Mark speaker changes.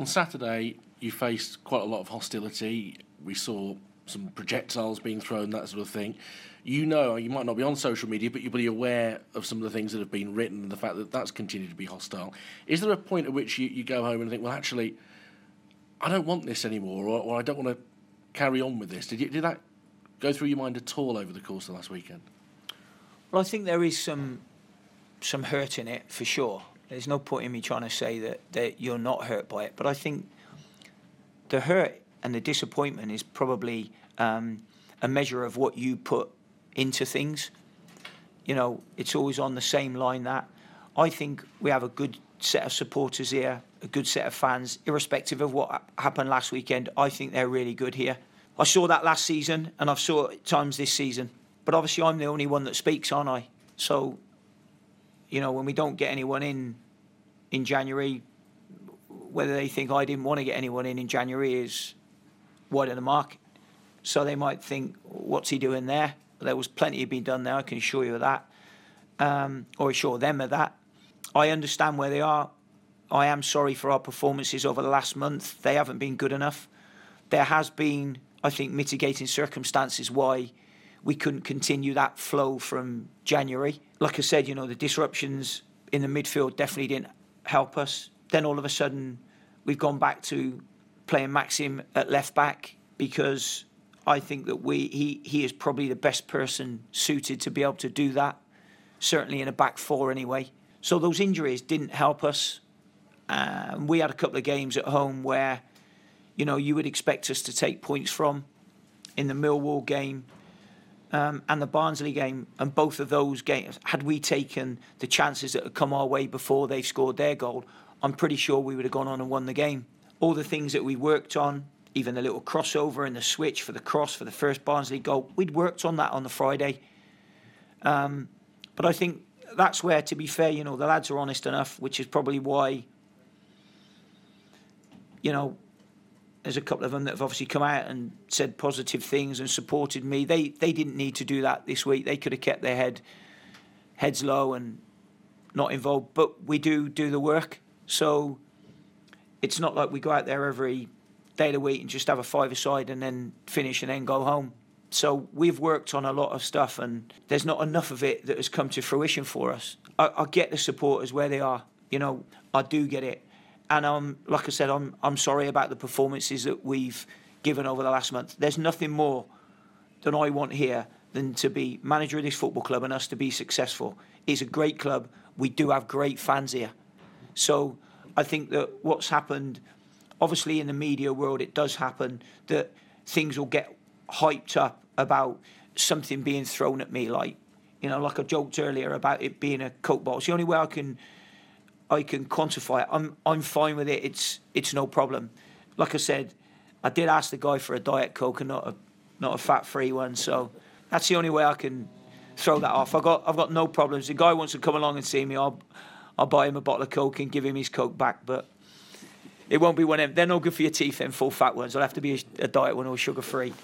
Speaker 1: On Saturday, you faced quite a lot of hostility. We saw some projectiles being thrown, that sort of thing. You know, you might not be on social media, but you'll be aware of some of the things that have been written and the fact that that's continued to be hostile. Is there a point at which you go home and think, well, actually, I don't want this anymore, or I don't want to carry on with this? Did that go through your mind at all over the course of last weekend?
Speaker 2: Well, I think there is some hurt in it, for sure. There's no point in me trying to say that you're not hurt by it. But I think the hurt and the disappointment is probably a measure of what you put into things. You know, it's always on the same line that I think we have a good set of supporters here, a good set of fans, irrespective of what happened last weekend. I think they're really good here. I saw that last season, and I've saw it at times this season. But obviously I'm the only one that speaks, aren't I? So, you know, when we don't get anyone in January, whether they think I didn't want to get anyone in January is wide of the mark. So they might think, what's he doing there? There was plenty being done there, I can assure you of that. Or assure them of that. I understand where they are. I am sorry for our performances over the last month. They haven't been good enough. There has been, I think, mitigating circumstances why we couldn't continue that flow from January. Like I said, you know, the disruptions in the midfield definitely didn't help us. Then all of a sudden, we've gone back to playing Maxim at left back because I think that he is probably the best person suited to be able to do that, certainly in a back four anyway. So those injuries didn't help us. We had a couple of games at home where, you know, you would expect us to take points from in the Millwall game and the Barnsley game. And both of those games, had we taken the chances that had come our way before they scored their goal, I'm pretty sure we would have gone on and won the game. All the things that we worked on, even the little crossover and the switch for the cross for the first Barnsley goal, we'd worked on that on the Friday. But I think that's where, to be fair, you know, the lads are honest enough, which is probably why, you know, there's a couple of them that have obviously come out and said positive things and supported me. They didn't need to do that this week. They could have kept their heads low and not involved. But we do the work. So it's not like we go out there every day of the week and just have a five-a-side and then finish and then go home. So we've worked on a lot of stuff and there's not enough of it that has come to fruition for us. I get the supporters where they are. You know, I do get it. And like I said, I'm sorry about the performances that we've given over the last month. There's nothing more than I want here than to be manager of this football club and us to be successful. It's a great club. We do have great fans here. So I think that what's happened, obviously in the media world, it does happen that things will get hyped up about something being thrown at me, like, you know, like I joked earlier about it being a Coke bottle. It's the only way I can quantify it. I'm fine with it. It's no problem. Like I said, I did ask the guy for a Diet Coke and not a fat-free one, so that's the only way I can throw that off. I've got no problems. The guy wants to come along and see me, I'll buy him a bottle of Coke and give him his Coke back, but it won't be one of them. They're no good for your teeth, them full fat ones. It'll have to be a diet one or sugar-free.